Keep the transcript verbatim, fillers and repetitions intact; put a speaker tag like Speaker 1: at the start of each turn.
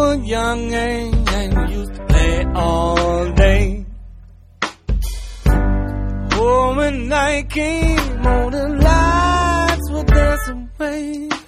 Speaker 1: were young and, and we used to play all day. Oh, when night came, all the lights were dancing away.